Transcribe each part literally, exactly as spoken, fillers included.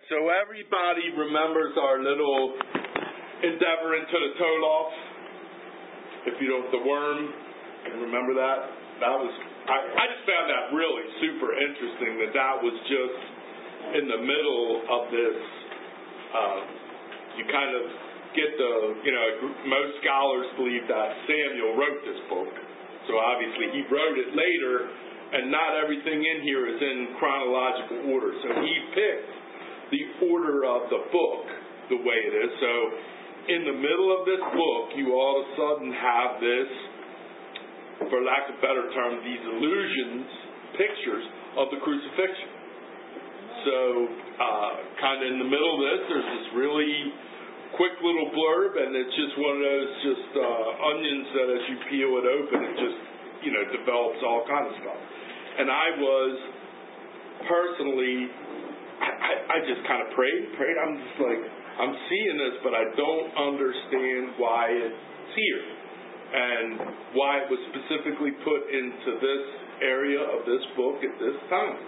So everybody remembers our little endeavor into the Toloth. If you don't, the worm, and remember that? That was, I, I just found that really super interesting that that was just in the middle of this. Uh, you kind of get the, you know, most scholars believe that Samuel wrote this book. So obviously he wrote it later, and not everything in here is in chronological order. So he picked the order of the book the way it is. So in the middle of this book, you all of a sudden have this, for lack of a better term, these illusions, pictures of the crucifixion. So uh, kind of in the middle of this, there's this really quick little blurb, and it's just one of those just uh, onions that as you peel it open, it just, you know, develops all kinds of stuff. And I was personally, I, I, I just kind of prayed, prayed. I'm just like, I'm seeing this, but I don't understand why it's here and why it was specifically put into this area of this book at this time.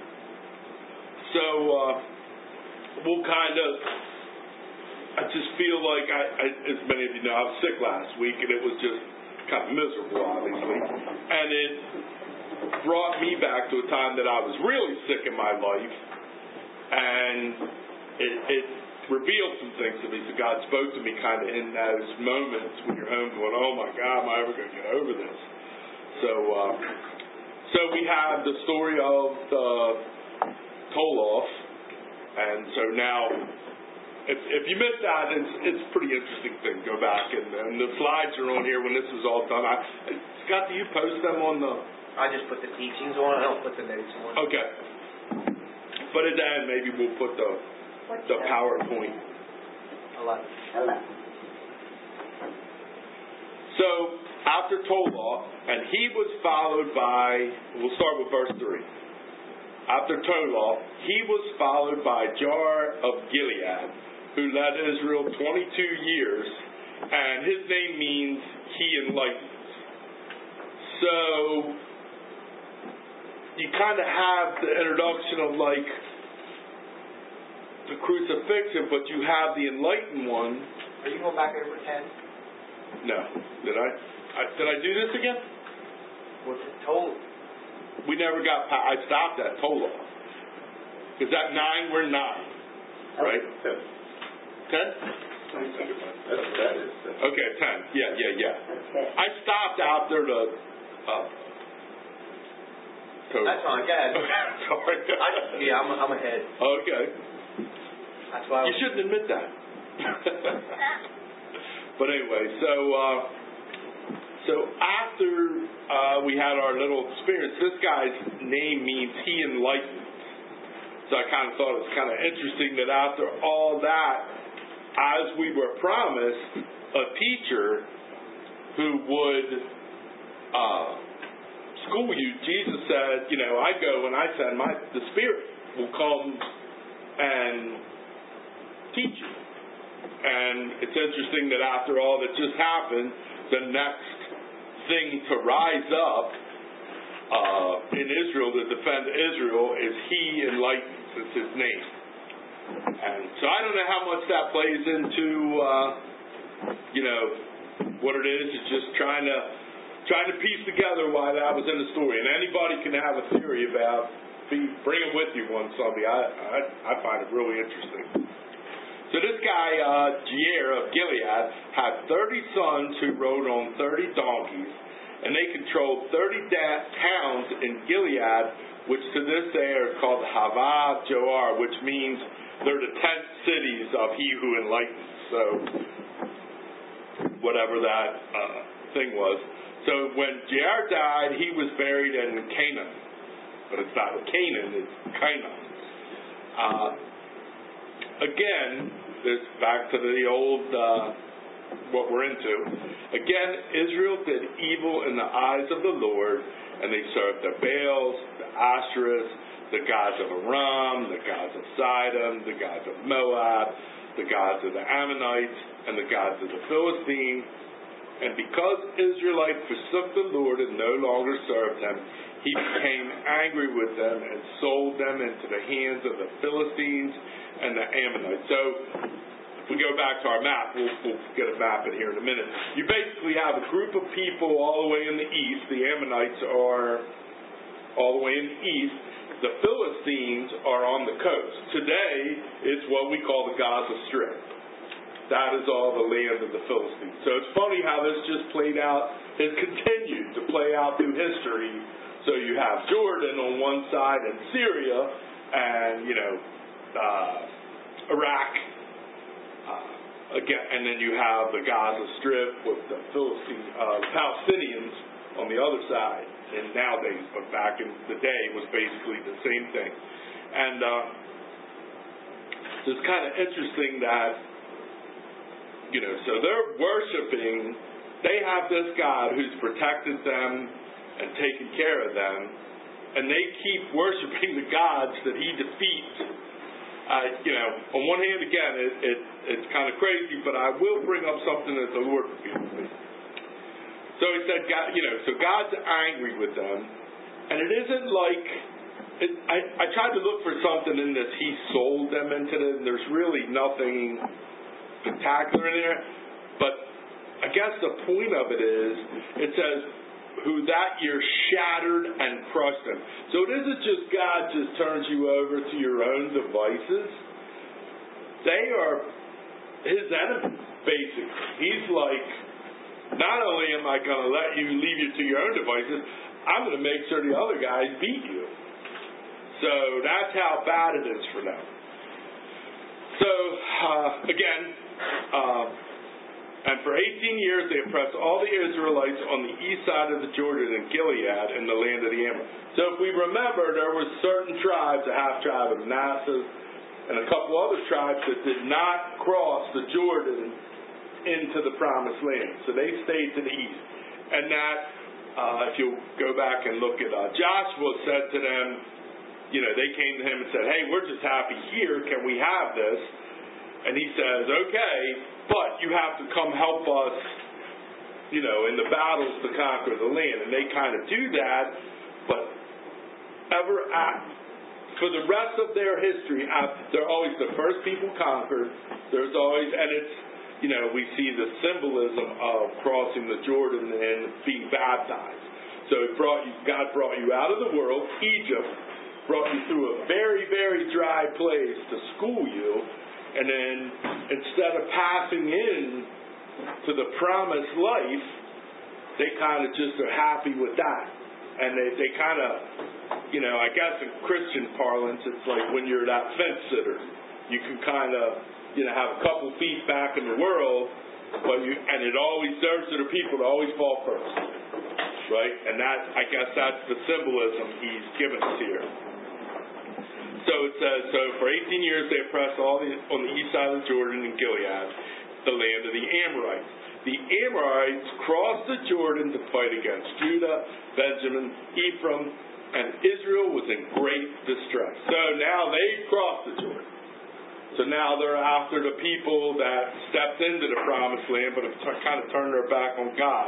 So uh, we'll kind of, I just feel like, I, I, as many of you know, I was sick last week, and it was just kind of miserable, obviously. And it brought me back to a time that I was really sick in my life, and it, it revealed some things to me. So God spoke to me kind of in those moments when you're home going, oh my God, am I ever going to get over this? So, uh, so we have the story of the Toloth, and so now, if, if you missed that, it's, it's a pretty interesting thing. Go back, and, and the slides are on here when this is all done. I, Scott, do you post them on the... I just put the teachings on, I don't put the notes on. Okay. But at the end, maybe we'll put the the PowerPoint. Eleven. Eleven. So, after Toloth, and he was followed by, we'll start with verse three. After Toloth, he was followed by Jair of Gilead, who led Israel twenty-two years, and his name means he enlightens. So, you kind of have the introduction of like the crucifixion, but you have the enlightened one. Are you going back over ten? No. Did I? I did I do this again? What's it told? We never got past, I stopped at Toloth. Is that nine? We're nine. Right? Ten. Ten? That's, that is ten. Okay, ten. Yeah, yeah, yeah. I stopped after the uh, Toloth. That's fine, go ahead. Sorry. I, yeah, I'm, I'm ahead. Okay. That's why I You was... shouldn't admit that. But anyway, so uh, so after uh, we had our little experience, this guy's name means he enlightens. So I kind of thought it was kind of interesting that after all that, as we were promised a teacher who would uh, school you, Jesus said, you know, I go and I send my, the Spirit will come and teach you. And it's interesting that after all that just happened, the next thing to rise up uh, in Israel to defend Israel is he enlightens. It's his name. And so I don't know how much that plays into, uh, you know, what it is. It's just trying to trying to piece together why that was in the story. And anybody can have a theory about, bring it with you one Sunday. I, I, I find it really interesting. So this guy, uh, Jair of Gilead, had thirty sons who rode on thirty donkeys, and they controlled thirty da- towns in Gilead, which to this day are called Havath Joar, which means they're the tent cities of he who enlightens. So, whatever that uh, thing was. So when Jair died, he was buried in Canaan. But it's not Canaan, it's Canaan. Uh, again, this back to the old, uh, what we're into. Again, Israel did evil in the eyes of the Lord, and they served the Baals, the Asherahs, the gods of Aram, the gods of Sidon, the gods of Moab, the gods of the Ammonites, and the gods of the Philistines. And because Israelites forsook the Lord and no longer served him, he became angry with them and sold them into the hands of the Philistines and the Ammonites. So, if we go back to our map, we'll, we'll get a map in here in a minute. You basically have a group of people all the way in the east. The Ammonites are all the way in the east. The Philistines are on the coast. Today, it's what we call the Gaza Strip. That is all the land of the Philistines. So it's funny how this just played out, has continued to play out through history. So you have Jordan on one side and Syria and, you know, uh, Iraq. Uh, again, and then you have the Gaza Strip with the Philistine, uh, Palestinians on the other side. And nowadays, but back in the day, it was basically the same thing. And uh, so it's kind of interesting that, you know, so they're worshiping, they have this God who's protected them and taken care of them, and they keep worshiping the gods that he defeats. Uh, you know, on one hand, again, it, it, it's kind of crazy, but I will bring up something that the Lord revealed to me. So he said, God, you know, so God's angry with them, and it isn't like, it, I, I tried to look for something in this, he sold them into it, and there's really nothing spectacular in there, but I guess the point of it is, it says, who that year shattered and crushed them. So it isn't just God just turns you over to your own devices. They are his enemies, basically. He's like, not only am I going to let you leave you to your own devices, I'm going to make sure the other guys beat you. So that's how bad it is for them. So, uh, again, uh, and for eighteen years they oppressed all the Israelites on the east side of the Jordan and Gilead in the land of the Amorites. So if we remember, there were certain tribes, a half tribe of Manasseh, and a couple other tribes that did not cross the Jordan into the promised land. So they stayed to the east. And that, uh, if you go back and look at uh, Joshua said to them, you know, they came to him and said, hey, we're just happy here. Can we have this? And he says, okay, but you have to come help us, you know, in the battles to conquer the land. And they kind of do that, but ever at, for the rest of their history, they're always the first people conquered. There's always, and it's, you know, we see the symbolism of crossing the Jordan and being baptized. So it brought you, God brought you out of the world, Egypt, brought you through a very, very dry place to school you, and then instead of passing in to the promised life, they kind of just are happy with that. And they, they kind of, you know, I guess in Christian parlance, it's like when you're that fence sitter. You can kind of, you know, have a couple feet back in the world, but you, and it always serves to the people to always fall first. Right? And that, I guess that's the symbolism he's given us here. So it says, so for eighteen years they oppressed all the, on the east side of the Jordan and Gilead, the land of the Amorites. The Amorites crossed the Jordan to fight against Judah, Benjamin, Ephraim, and Israel was in great distress. So now they crossed the Jordan. So now they're after the people that stepped into the promised land but have t- kind of turned their back on God.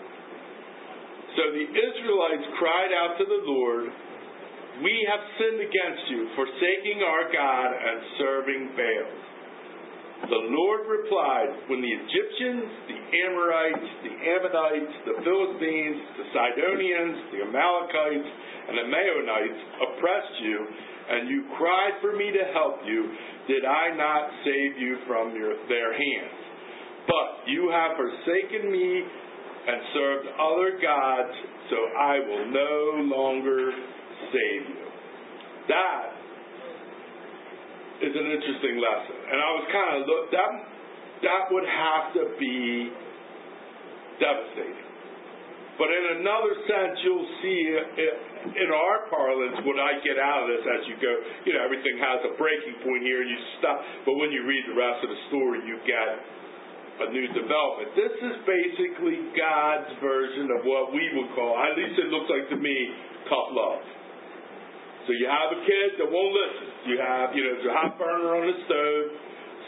So the Israelites cried out to the Lord, we have sinned against you, forsaking our God and serving Baal. The Lord replied, when the Egyptians, the Amorites, the Ammonites, the Philistines, the Sidonians, the Amalekites, and the Maonites oppressed you, and you cried for me to help you, did I not save you from your, their hands? But you have forsaken me and served other gods, so I will no longer save you. That is an interesting lesson. And I was kind of look that that would have to be devastating. But in another sense, you'll see it, in our parlance, what I get out of this as you go, you know, everything has a breaking point here, you stop. But when you read the rest of the story, you get a new development. This is basically God's version of what we would call, at least it looks like to me, tough love. So you have a kid that won't listen. You have, you know, there's a hot burner on the stove.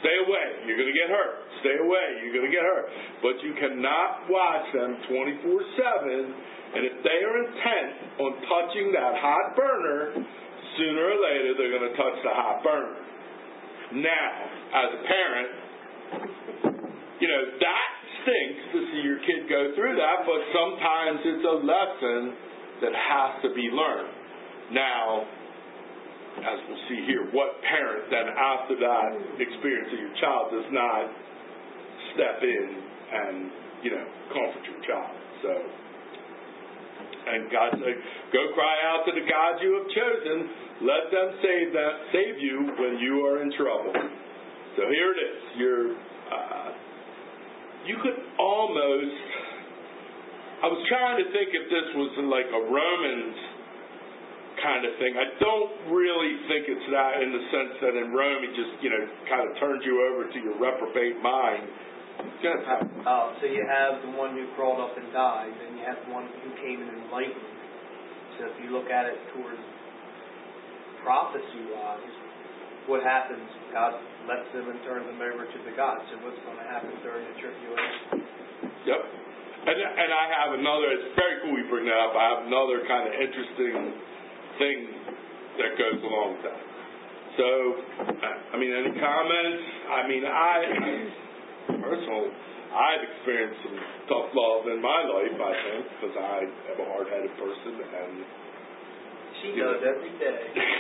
Stay away. You're going to get hurt. Stay away. You're going to get hurt. But you cannot watch them twenty-four seven. And if they are intent on touching that hot burner, sooner or later they're going to touch the hot burner. Now, as a parent, you know, that stinks to see your kid go through that, but sometimes it's a lesson that has to be learned. Now, as we'll see here, what parent then after that experience of your child does not step in and, you know, comfort your child? So, and God said, go cry out to the God you have chosen. Let them save that, save you when you are in trouble. So here it is. You're, uh, you could almost, I was trying to think if this was like a Romans kind of thing. I don't really think it's that in the sense that in Rome he just, you know, kind of turns you over to your reprobate mind. Uh, so you have the one who crawled up and died, then you have the one who came and enlightened. So if you look at it towards prophecy-wise, what happens? God lets them and turns them over to the God. So what's going to happen during the tribulation? Yep. And and I have another, it's very cool you bring that up, I have another kind of interesting thing that goes along with that. So, I mean, any comments? I mean, I, personally, I've experienced some tough love in my life, I think, because I am a hard-headed person, and she does know. Every day.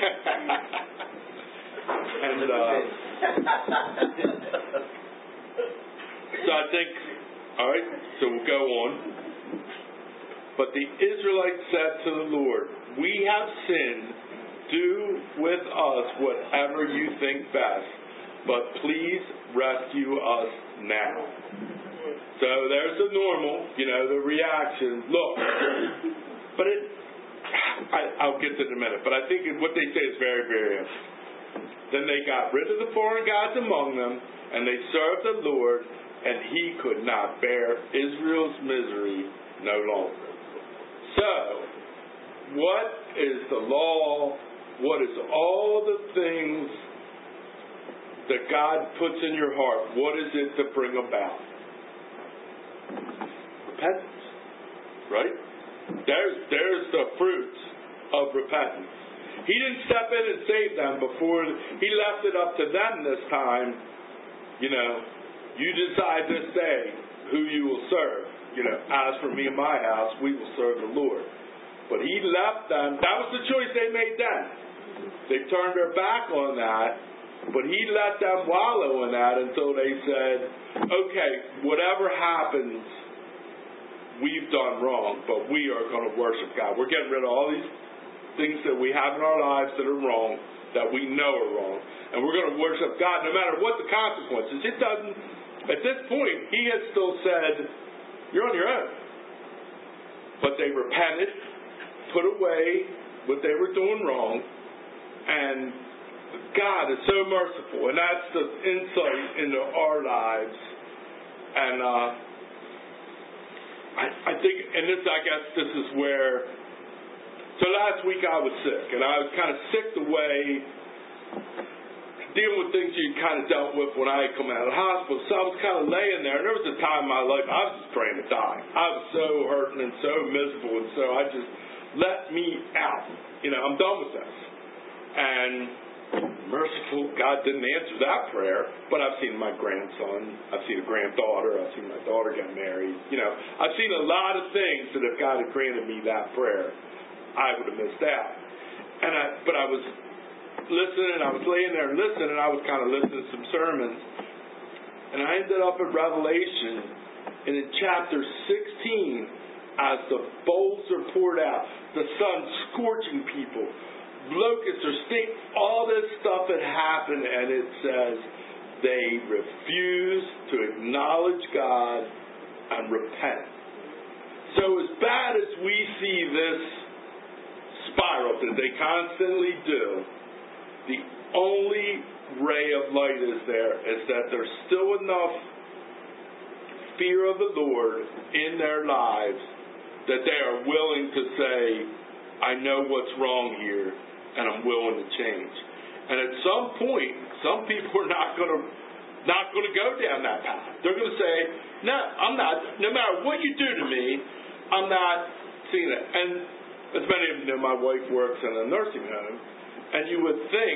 and uh, so I think, all right, so we'll go on. But the Israelites said to the Lord, we have sinned. Do with us whatever you think best, but please rescue us now. So there's the normal, you know, the reaction. Look, but it, I, I'll get to it in a minute, but I think what they say is very, very interesting. Then they got rid of the foreign gods among them, and they served the Lord, and he could not bear Israel's misery no longer. So, what is the law? What is all the things that God puts in your heart? What is it to bring about? Repentance, right? There's, there's the fruits of repentance. He didn't step in and save them before. He left it up to them this time. You know, you decide this day who you will serve. You know, as for me and my house, we will serve the Lord. But he left them. That was the choice they made then. They turned their back on that, but he let them wallow in that until they said, okay, whatever happens, we've done wrong, but we are going to worship God. We're getting rid of all these things that we have in our lives that are wrong, that we know are wrong, and we're going to worship God no matter what the consequences. It doesn't, at this point, he has still said, you're on your own. But they repented, put away what they were doing wrong, and God is so merciful, and that's the insight into our lives. And uh, I, I think, and this, I guess, this is where. So last week I was sick, and I was kind of sick the way dealing with things you kind of dealt with when I had come out of the hospital. So I was kind of laying there, and there was a time in my life I was just praying to die. I was so hurting and so miserable, and so I just let me out. You know, I'm done with this. And merciful, God didn't answer that prayer, but I've seen my grandson, I've seen a granddaughter, I've seen my daughter get married. You know, I've seen a lot of things that if God had granted me that prayer, I would have missed out. And I, but I was listening, I was laying there and listening, and I was kind of listening to some sermons, and I ended up at Revelation, and in chapter sixteen, as the bowls are poured out, the sun scorching people, locusts are stinking, all this stuff had happened, and it says they refuse to acknowledge God and repent. So as bad as we see this spiral that they constantly do, the only ray of light is there is that there's still enough fear of the Lord in their lives that they are willing to say, I know what's wrong here, and I'm willing to change. And at some point, some people are not going to not going to go down that path. They're going to say, no, I'm not. No matter what you do to me, I'm not seeing it. And as many of you know, my wife works in a nursing home, and you would think,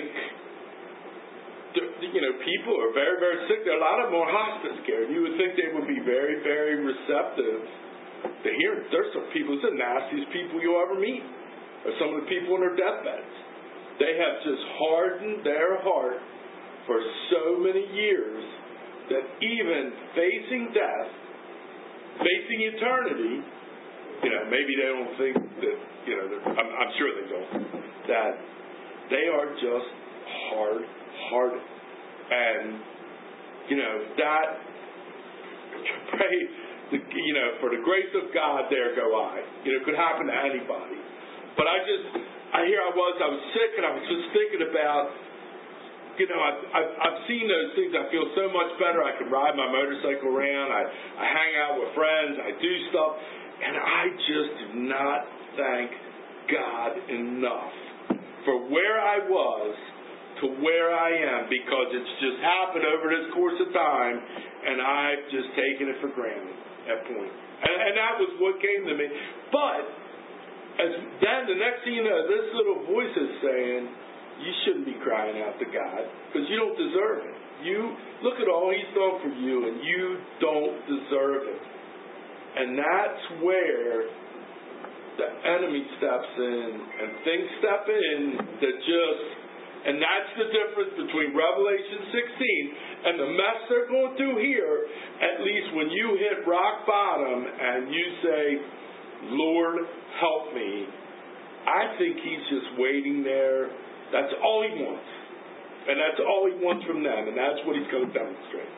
you know, people are very, very sick. There are a lot of them are hospice care. You would think they would be very, very receptive to hearing. There's some people, it's the nastiest people you'll ever meet, or some of the people on their deathbeds. They have just hardened their heart for so many years that even facing death, facing eternity, you know, maybe they don't think that, you know, I'm, I'm sure they don't, that they are just hard-hearted. And, you know, that, pray, you know, for the grace of God, there go I. You know, it could happen to anybody. But I just, I here I was, I was sick, and I was just thinking about, you know, I've, I've, I've seen those things. I feel so much better. I can ride my motorcycle around. I, I hang out with friends. I do stuff. And I just do not thank God enough for where I was to where I am, because it's just happened over this course of time, and I've just taken it for granted at point. And, and that was what came to me. But as then the next thing you know, this little voice is saying, you shouldn't be crying out to God because you don't deserve it. You look at all He's done for you, and you don't deserve it. And that's where the enemy steps in, and things step in that just, and that's the difference between Revelation sixteen and the mess they're going through here. At least when you hit rock bottom and you say, Lord, help me, I think He's just waiting there. That's all He wants. And that's all He wants from them. And that's what He's going to demonstrate.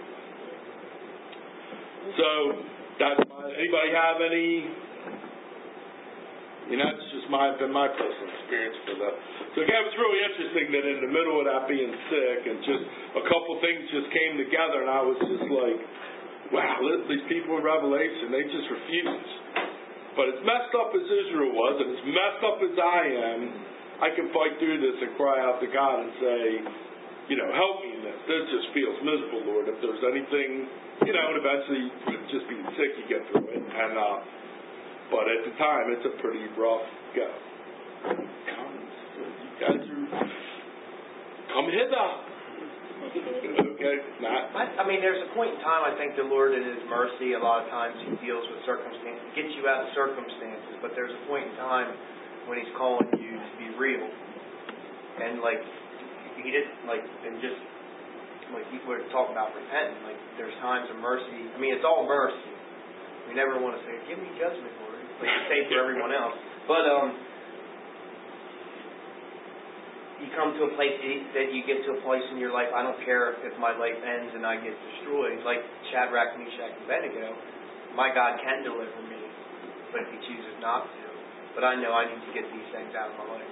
So, that's my, anybody have any, you know, it's just my, been my personal experience for that. So again, it was really interesting that in the middle of that being sick, and just a couple things just came together, and I was just like, wow, these people in Revelation, they just refuse. But as messed up as Israel was, and as messed up as I am, I can fight through this and cry out to God and say, you know, help me in this. This just feels miserable, Lord. If there's anything, you know, and eventually just being sick, you get through it. And uh, but at the time, it's a pretty rough go. Come, you guys are, come hither. Okay, not. I, I mean, there's a point in time, I think the Lord in His mercy, a lot of times He deals with circumstances, gets you out of circumstances, but there's a point in time when He's calling you to be real. And like, He didn't, like, and just, like you were talking about repenting, like, there's times of mercy. I mean, it's all mercy. We never want to say, give me judgment, Lord, like you say for everyone else. But, um, you come to a place that you get to a place in your life, I don't care if my life ends and I get destroyed, like Shadrach, Meshach, and Abednego, my God can deliver me, but if He chooses not to. But I know I need to get these things out of my life.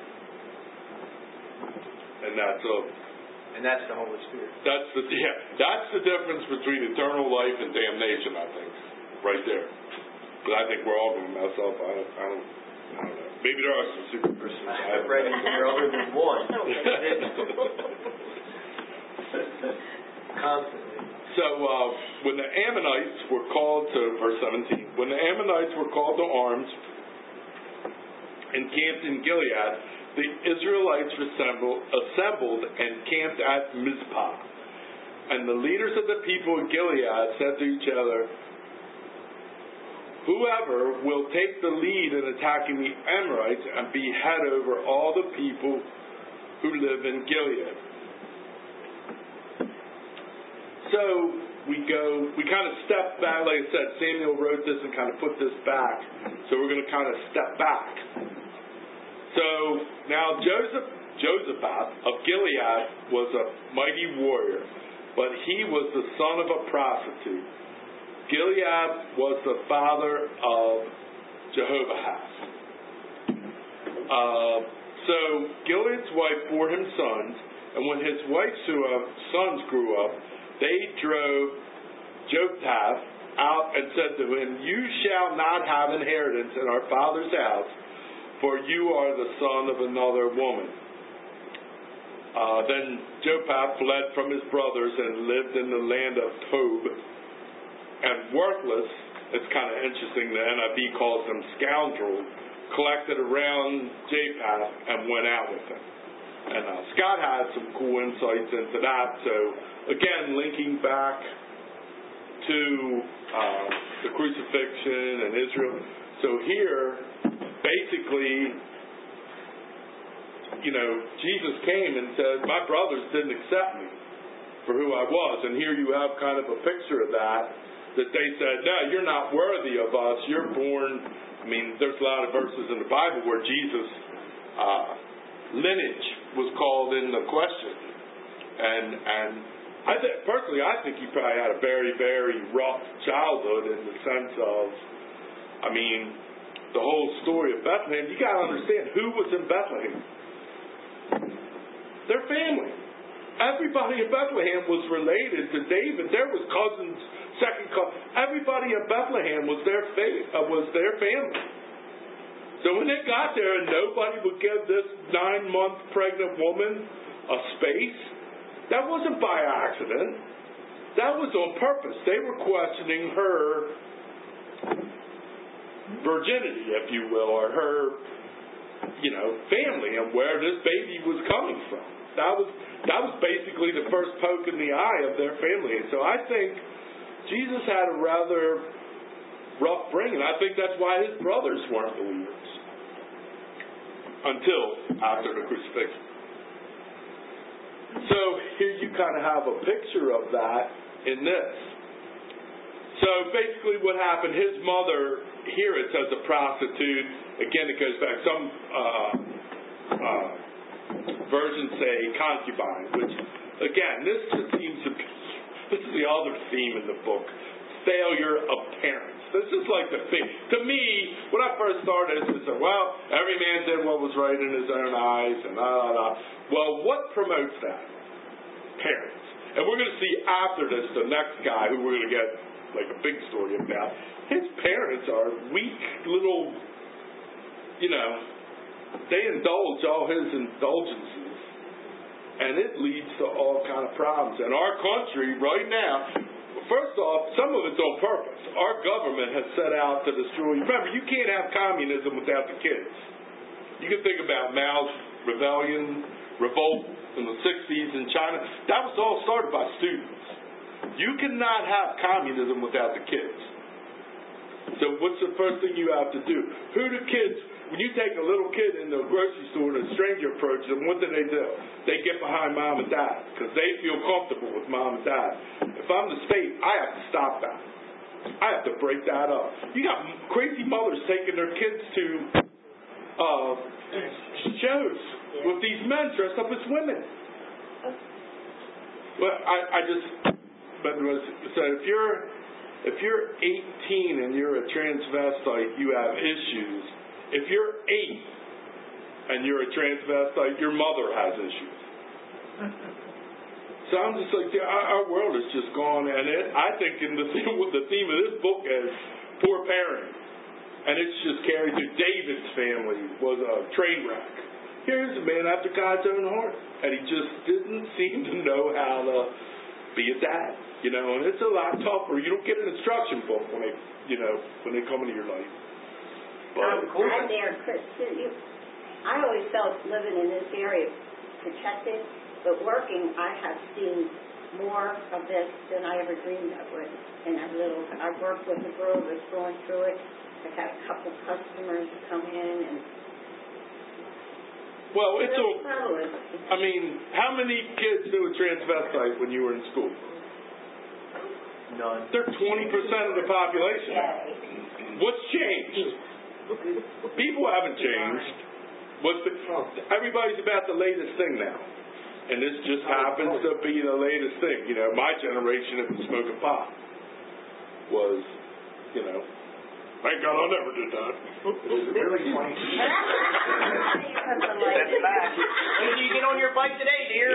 And that's a, and that's the Holy Spirit. That's the yeah, that's the difference between eternal life and damnation, I think, right there. But I think we're all going to mess up. I don't, I don't, I don't know. Maybe there are some super Christians. I've read there other than one. Constantly. So uh, when the Ammonites were called to verse seventeen, when the Ammonites were called to arms and camped in Gilead, the Israelites assembled, assembled and camped at Mizpah. And the leaders of the people of Gilead said to each other, whoever will take the lead in attacking the Amorites and be head over all the people who live in Gilead. So we go, we kind of step back, like I said, Samuel wrote this and kind of put this back. So we're going to kind of step back. So now Joseph, Josaphat of Gilead was a mighty warrior, but he was the son of a prostitute. Gilead was the father of Jehoahaz. Uh, so Gilead's wife bore him sons, and when his wife's sons grew up, they drove Jephthah out and said to him, you shall not have inheritance in our father's house, for you are the son of another woman. Uh, then Jopath fled from his brothers and lived in the land of Tob. And worthless, it's kind of interesting, the N I V calls them scoundrels, collected around Japheth and went out with him. And uh, Scott had some cool insights into that. So, again, linking back to uh, the crucifixion and Israel. So here, basically, you know, Jesus came and said, my brothers didn't accept me for who I was. And here you have kind of a picture of that, that they said, no, you're not worthy of us. You're born, I mean, there's a lot of verses in the Bible where Jesus' uh, lineage was called into question. And, and I think, personally, I think he probably had a very, very rough childhood in the sense of, I mean, the whole story of Bethlehem, you got to understand who was in Bethlehem. Their family. Everybody in Bethlehem was related to David. There was cousins, second cousins. Everybody in Bethlehem was their fa- uh, was their family. So when they got there and nobody would give this nine-month pregnant woman a space, that wasn't by accident. That was on purpose. They were questioning her virginity, if you will, or her, you know, family and where this baby was coming from. That was that was basically the first poke in the eye of their family. And so I think Jesus had a rather rough bring, and I think that's why his brothers weren't believers until after the crucifixion. So here you kind of have a picture of that in this. So basically what happened, his mother, here it says a prostitute. Again, it goes back. Some uh, uh, versions say concubine, which, again, this just seems to be, this is the other theme in the book, failure of parents. This is like the thing. To me, when I first started, I said, well, every man did what was right in his own eyes, and la, la, la. Well, what promotes that? Parents. And we're going to see after this, the next guy who we're going to get like a big story about, his parents are weak little, you know, they indulge all his indulgences, and it leads to all kind of problems. In our country right now, first off, some of it's on purpose. Our government has set out to destroy. Remember, you can't have communism without the kids. You can think about Mao's rebellion, revolt in the sixties in China. That was all started by students. You cannot have communism without the kids. So what's the first thing you have to do? Who do kids, when you take a little kid into a grocery store and a stranger approaches them, what do they do? They get behind mom and dad because they feel comfortable with mom and dad. If I'm the state, I have to stop that. I have to break that up. You got crazy mothers taking their kids to uh, shows with these men dressed up as women. Well, I, I just, but was, so if you're if you're eighteen and you're a transvestite, you have issues. If you're eight and you're a transvestite, your mother has issues. So I'm just like, our, our world is just gone, and it, I think in the theme, the theme of this book is poor parenting, and it's just carried through. David's family was a train wreck. Here's a man after God's own heart, and he just didn't seem to know how to be a dad, you know. And it's a lot tougher. You don't get an instruction book when they, you know, when they come into your life. Um, I'm there, Chris, too. You, I always felt living in this area protected, but working, I have seen more of this than I ever dreamed of. With. And I little, I worked with a girl that's going through it. I've had a couple customers come in, and well, it's really a. I mean, how many kids knew a transvestite when you were in school? None. They're twenty percent of the population. What's changed? People haven't changed. What's the, everybody's about the latest thing now. And this just happens to be the latest thing. You know, my generation, if was smoking pot, was, you know, thank God I never did that. Was it really twenty percent? That's back. When do you get on your bike today, dear?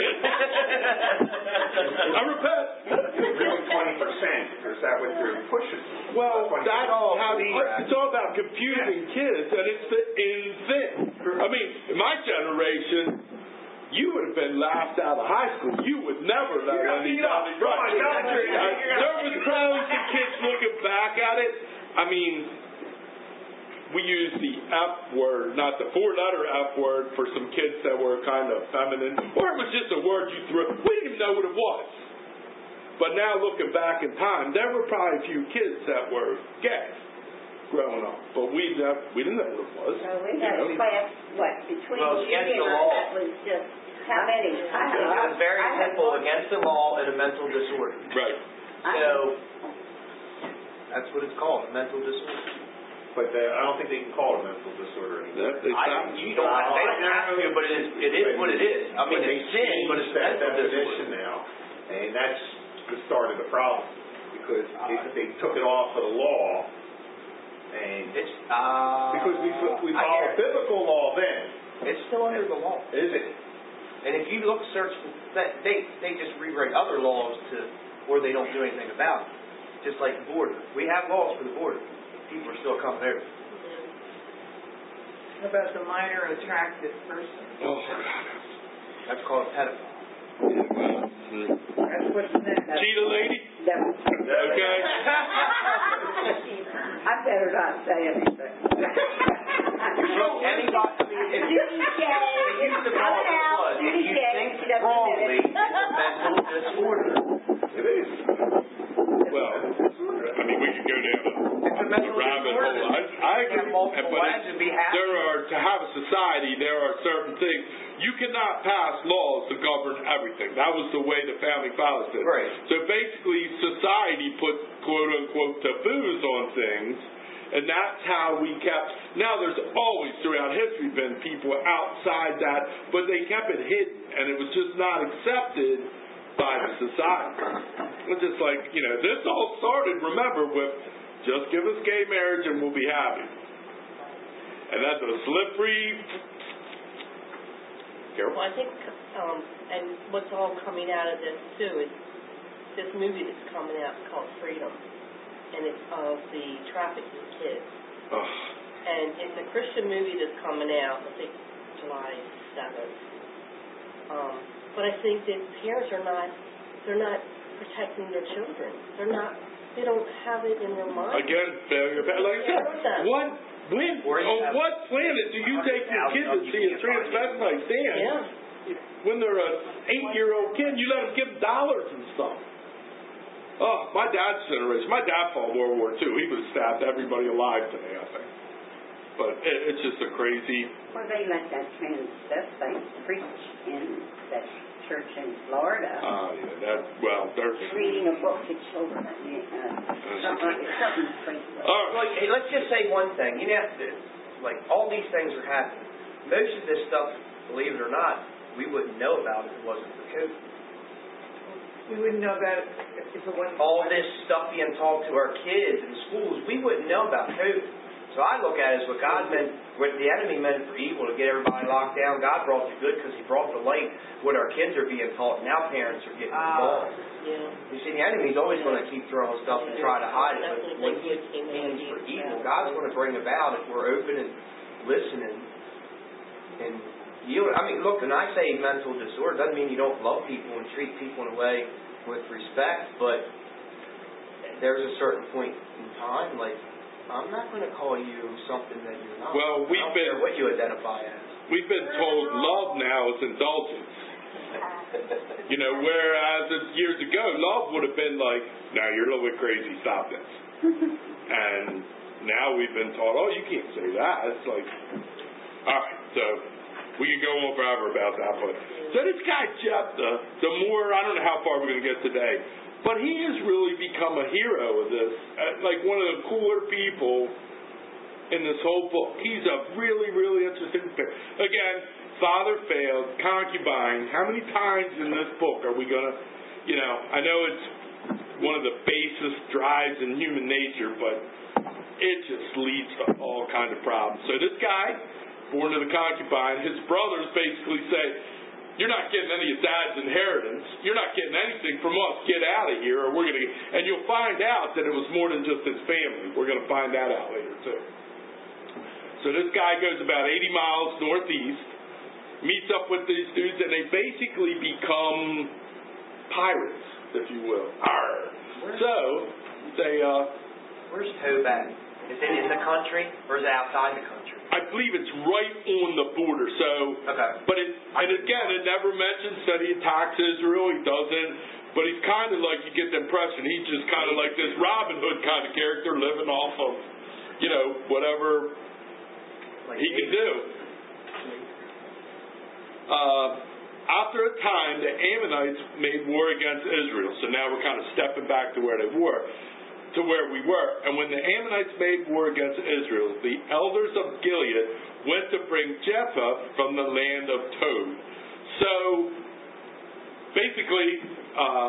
I repent. Really twenty percent, or is that what they're pushing? Well, that's all how it's all about confusing kids, and it's the in thing. I mean, in my generation, you would have been laughed out of high school. You would never let anybody right. There was probably some kids looking back at it. I mean, we used the F word, not the four-letter F word, for some kids that were kind of feminine, or it was just a word you threw. We didn't even know what it was. But now looking back in time, there were probably a few kids that were gay growing up, but we never, we didn't know what it was. So we had a class, what, between Well, you against and the I, law. that was just, how many? I had- It was very I had simple, one- against the law and a mental disorder. Right. I So, that's what it's called, a mental disorder. But they, I don't think they can call it a mental disorder anymore. That, they I, stopped. you don't, they don't have to, but it is, it is what it is. I mean, But they it's sin, but it's changed that mental definition disorder. now, and that's the start of the problem, because they, they took it off of the law, and It's, uh. because we we I follow hear it. biblical law then, It's still under the law. is it? And if you look, search, that they, they just rewrite other laws to, or they don't do anything about it. Just like the border. We have laws for the border. People are still coming over. What about the minor attracted person? Oh, God. That's called a pedophile. That's what's next. Cheetah lady? That was, Okay. I better not say anything. Look, anybody, if you Judy J, use the law come out, of blood, if Judy you J, think she doesn't wrongly, admit it's a mental disorder. It is. Well, I mean, we could go down It's a a, a mental rabbit disorder. hole. I, I You agree. have multiple But lives and be happy. there are, to have a society, there are certain things. You cannot pass laws to govern everything. That was the way the Family Values did. Right. So basically, society put quote-unquote taboos on things, and that's how we kept. Now, there's always throughout history been people outside that, but they kept it hidden, and it was just not accepted by the society. It's just like, you know, this all started, remember, with just give us gay marriage and we'll be happy. And that's a slippery. Carol? Well, I think, um, and what's all coming out of this too is this movie that's coming out called Freedom, and it's of the trafficking kids. Ugh. And it's a Christian movie that's coming out, I think July seventh. Um, but I think that parents are not, they're not protecting their children. They're not, they don't have it in their mind. Again, failure. Like I said, what, when, Or you on have what planet do you take your kid to see a transvestite dance? Yeah. When they're an eight-year-old kid, you let them give them dollars and stuff. Oh, my dad's generation. My dad fought World War Two. He would have stabbed everybody alive today, I think. But it, it's just a crazy. Well, they let that transvestite preach in that church in Florida. Oh, uh, yeah, that, well, they're. Reading a book to children. Uh, something, something crazy. All right. Like, hey, let's just say one thing. You know, like, all these things are happening. Most of this stuff, believe it or not, we wouldn't know about if it wasn't for COVID. We wouldn't know about it if it wasn't. All this stuff being taught to our kids in schools, we wouldn't know about COVID. So I look at it as what God meant, what the enemy meant for evil, to get everybody locked down. God brought the good because He brought the light. What our kids are being taught, now parents are getting involved. Yeah. You see, the enemy's always going to keep throwing stuff and try to hide it. But Definitely what think He good came out means of for these, evil, yeah. God's going to bring about if we're open and listening. And you, I mean, look, when I say mental disorder, it doesn't mean you don't love people and treat people in a way with respect, but there's a certain point in time, like, I'm not going to call you something that you're not. Well, we've I don't been- care what you identify as. We've been told love now is indulgence. You know, whereas years ago, love would have been like, "Now you're a little bit crazy. Stop this." And now we've been taught, "Oh, you can't say that." It's like, all right, so we could go on forever about that. But so this guy Jephthah, the more I don't know how far we're going to get today, but he has really become a hero of this. Uh, like one of the cooler people in this whole book. He's a really, really interesting figure. Again, father failed, concubine. How many times in this book are we going to, you know, I know it's one of the basest drives in human nature, but it just leads to all kind of problems. So this guy, born to the concubine, his brothers basically say, "You're not getting any of Dad's inheritance. You're not getting anything from us. Get out of here, or we're going to." And you'll find out that it was more than just his family. We're going to find that out later too. So this guy goes about eighty miles northeast, meets up with these dudes, and they basically become pirates, if you will. Arr. So, they, uh... Where's Tobat? Is it in the country, or is it outside the country? I believe it's right on the border, so... Okay. But it, and again, it never mentions that he attacks Israel, he doesn't, but he's kind of like, you get the impression, he's just kind of like this Robin Hood kind of character living off of, you know, whatever Like he can do. Uh, after a time, the Ammonites made war against Israel, so now we're kind of stepping back to where they were. to where we were. And when the Ammonites made war against Israel, the elders of Gilead went to bring Jephthah from the land of Tob. So, basically, uh,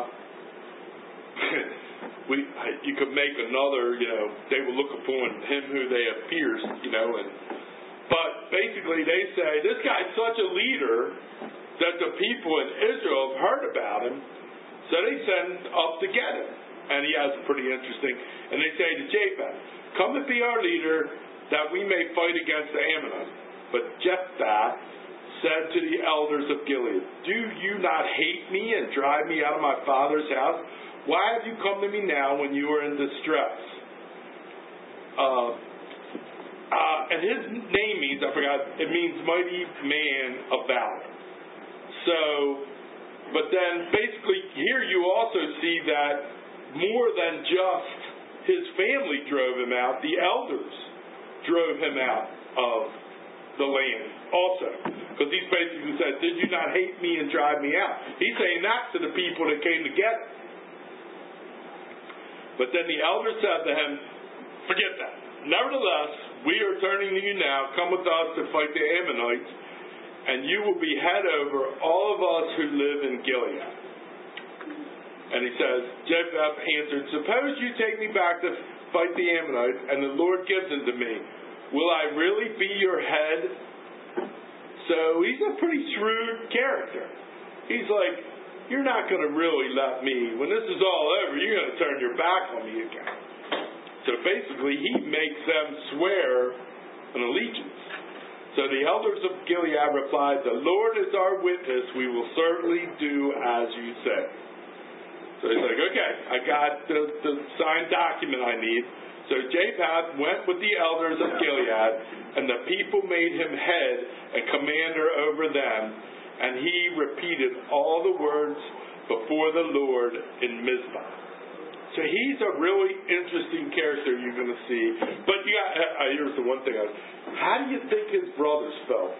we you could make another, you know, they will look upon him who they have pierced, you know, and but basically they say, this guy's such a leader that the people in Israel have heard about him, so they send up to get him. And he has pretty interesting, and they say to Jephthah, come to be our leader, that we may fight against the Ammonites. But Jephthah said to the elders of Gilead, do you not hate me and drive me out of my father's house? Why have you come to me now when you are in distress? Uh, uh, and his name means, I forgot, it means mighty man of valor. So, but then basically here you also see that more than just his family drove him out, the elders drove him out of the land also. Because he basically said, did you not hate me and drive me out? He's saying that to the people that came together. But then the elders said to him, forget that. Nevertheless, we are turning to you now. Come with us to fight the Ammonites, and you will be head over all of us who live in Gilead. And he says, Jephthah answered, suppose you take me back to fight the Ammonites, and the Lord gives them to me. Will I really be your head? So he's a pretty shrewd character. He's like, you're not going to really let me, when this is all over, you're going to turn your back on me again. So basically, he makes them swear an allegiance. So the elders of Gilead replied, the Lord is our witness, we will certainly do as you say. So he's like, okay, I got the, the signed document I need. So Jephthah went with the elders of Gilead, and the people made him head and commander over them, and he repeated all the words before the Lord in Mizpah. So he's a really interesting character you're going to see. But you got, uh, here's the one thing. I, how do you think his brothers felt?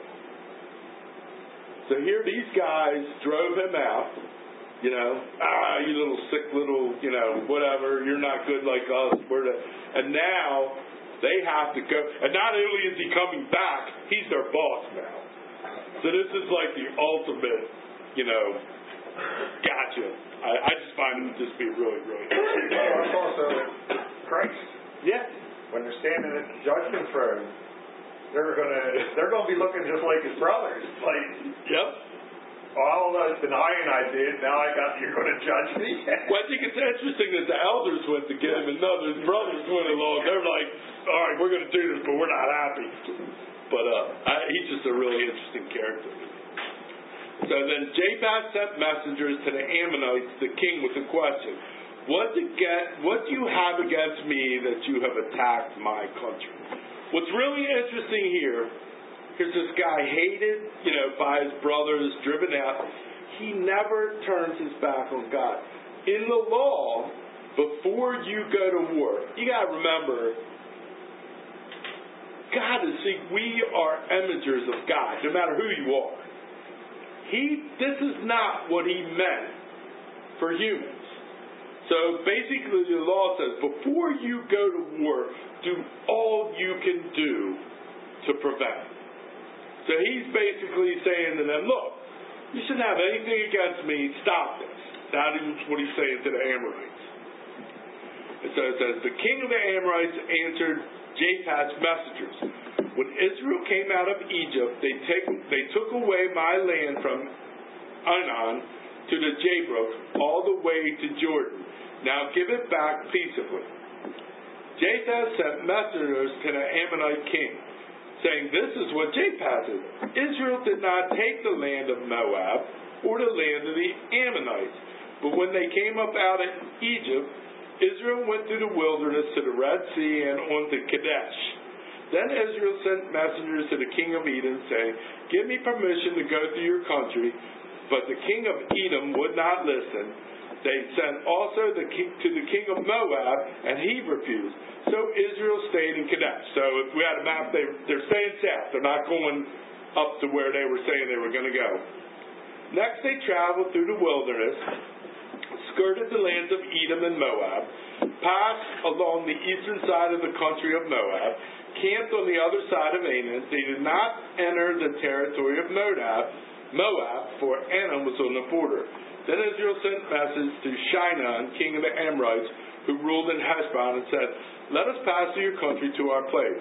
So here these guys drove him out. You know, ah, you little sick little, you know, whatever, you're not good like us. We're the, and now they have to go. And not only is he coming back, he's their boss now. So this is like the ultimate, you know, gotcha. I, I just find him to just be really, really It's also Christ. Yeah. When they're standing at the judgment throne, they're gonna they're gonna be looking just like his brothers. Like, Yep. all the denying I did, now I got you're going to judge me. Well, I think it's interesting that the elders went to get him, and none of his brothers went along. They're like, all right, we're going to do this, but we're not happy. But uh, I, he's just a really interesting character. So then Jephthah sent messengers to the Ammonites, the king, with a question. What, to get, what do you have against me that you have attacked my country? What's really interesting here, here's this guy hated, you know, by his brothers, driven out. He never turns his back on God. In the law, before you go to war, you got to remember, God is, see, we are imagers of God, no matter who you are. He, this is not what he meant for humans. So basically the law says, before you go to war, do all you can do to prevent it. So he's basically saying to them, look, you shouldn't have anything against me. Stop this. That is what he's saying to the Amorites. And so it says, the king of the Amorites answered Jephthah's messengers. When Israel came out of Egypt, they, take, they took away my land from Anan to the Jabbok, all the way to Jordan. Now give it back peaceably. Jephthah sent messengers to the Ammonite king, saying, "This is what Jephthah did. Israel did not take the land of Moab or the land of the Ammonites. But when they came up out of Egypt, Israel went through the wilderness to the Red Sea and on to Kadesh. Then Israel sent messengers to the king of Edom, saying, 'Give me permission to go through your country.' But the king of Edom would not listen. They sent also the king, to the king of Moab, and he refused. So Israel stayed in Kadesh." So if we had a map, they, they're staying south. They're not going up to where they were saying they were going to go. Next they traveled through the wilderness, skirted the lands of Edom and Moab, passed along the eastern side of the country of Moab, camped on the other side of Ammon. They did not enter the territory of Moab, Moab, for Ammon was on the border. Then Israel sent message to Shinar, king of the Amorites, who ruled in Heshbon, and said, "Let us pass through your country to our place."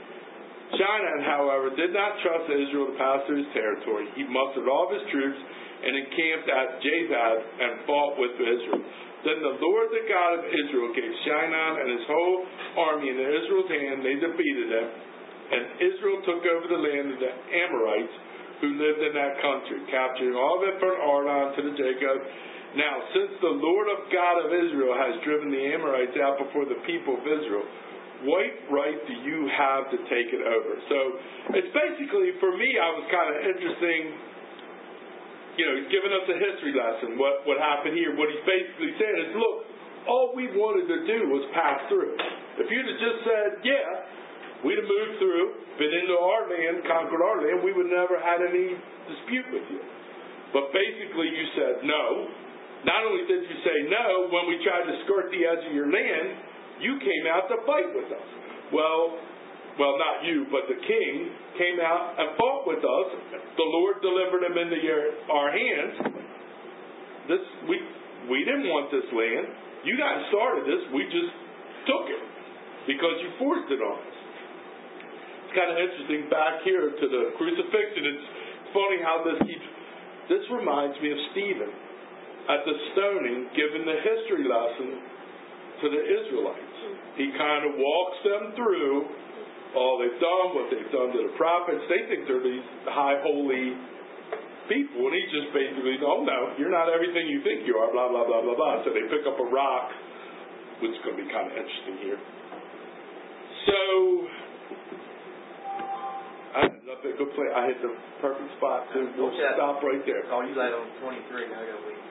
Shinar, however, did not trust Israel to pass through his territory. He mustered all of his troops and encamped at Jabad and fought with Israel. Then the Lord, the God of Israel, gave Shinar and his whole army into Israel's hand. They defeated them, and Israel took over the land of the Amorites who lived in that country, capturing all of it from Arnon to the Jacob. Now, since the Lord of God of Israel has driven the Amorites out before the people of Israel, what right do you have to take it over? So it's basically, for me, I was kind of interesting. You know, he's giving us a history lesson. What what happened here? What he's basically saying is, look, all we wanted to do was pass through. If you'd have just said, yeah, we'd have moved through, been into our land, conquered our land, we would never had any dispute with you. But basically you said no. Not only did you say no, when we tried to skirt the edge of your land, you came out to fight with us. Well, well, not you, but the king came out and fought with us. The Lord delivered him into your, our hands. This we we didn't want this land. You guys started this. We just took it because you forced it on us. It's kind of interesting back here to the crucifixion. It's funny how this keeps. This reminds me of Stephen at the stoning, giving the history lesson to the Israelites. He kind of walks them through all they've done, what they've done to the prophets. They think they're these high holy people, and he just basically, oh no, you're not everything you think you are, blah, blah, blah, blah, blah. So they pick up a rock, which is going to be kind of interesting here. So, I had nothing, good play. I hit the perfect spot, so we'll yeah. stop right there. Oh, you lied on twenty-three, now I gotta wait.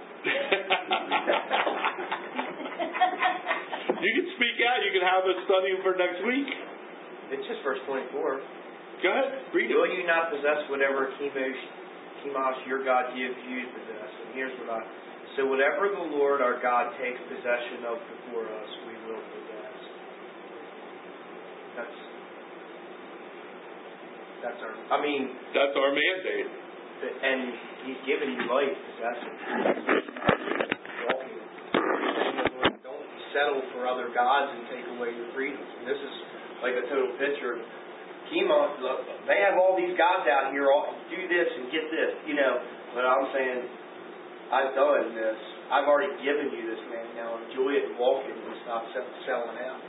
You can speak out, you can have us studying for next week. It's just verse twenty-four. Go ahead, read it. Will you not possess whatever Chemosh, Chemosh your God gives you to possess? And here's what I... So whatever the Lord our God takes possession of before us, we will possess. That's... That's our... I mean... That's our mandate. And He's given you life, possess it. Walking. Don't settle for other gods and take away your freedoms. And this is like a total picture. Chemosh, they have all these gods out here, all, do this and get this, you know. But I'm saying, I've done this. I've already given you this, man. Now enjoy it and walk it and stop selling out.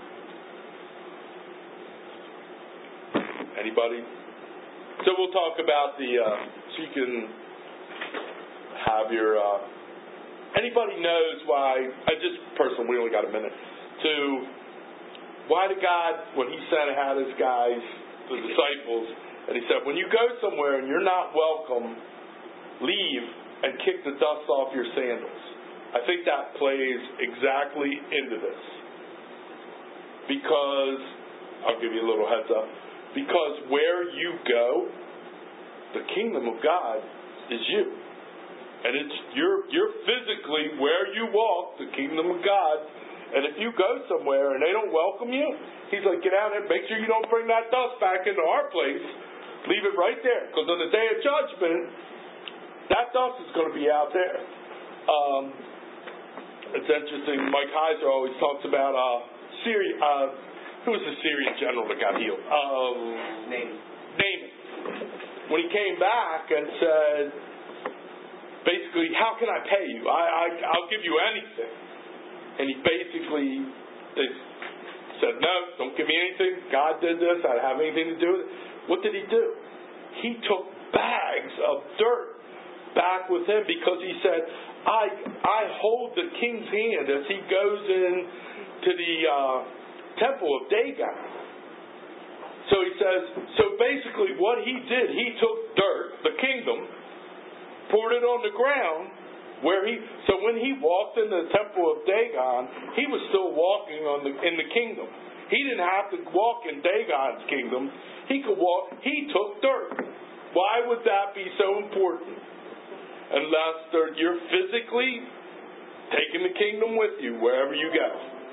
Anybody? So we'll talk about the, uh, so you can have your, uh, anybody knows why, I just personally, we only got a minute, to why did God, when He sent out His guys, the disciples, and He said, when you go somewhere and you're not welcome, leave and kick the dust off your sandals. I think that plays exactly into this. Because, I'll give you a little heads up, because where you go, the kingdom of God is you. And it's you're, you're physically where you walk, the kingdom of God. And if you go somewhere and they don't welcome you, He's like, get out there, make sure you don't bring that dust back into our place. Leave it right there. Because on the day of judgment, that dust is going to be out there. Um, it's interesting. Mike Heiser always talks about uh, Syria. Uh, who was the Syrian general that got healed? Um, Naaman. Naaman. When he came back and said, basically, how can I pay you? I, I, I'll give you anything. And he basically they said, no, don't give me anything. God did this. I don't have anything to do with it. what did he do? He took bags of dirt back with him because he said, I I hold the king's hand as he goes in to the uh, temple of Dagon. So he says, so basically what he did, he took dirt, the kingdom, poured it on the ground, where he, so when he walked in the temple of Dagon, he was still walking on the, in the kingdom. He didn't have to walk in Dagon's kingdom. He could walk, he took dirt. Why would that be so important? Unless you're physically taking the kingdom with you wherever you go.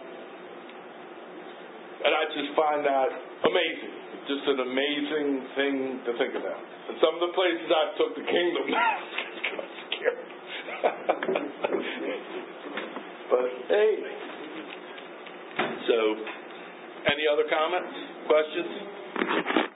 And I just find that amazing. Just an amazing thing to think about. And some of the places I took the kingdom, it's kind of scary. But hey. So, any other comments? Questions?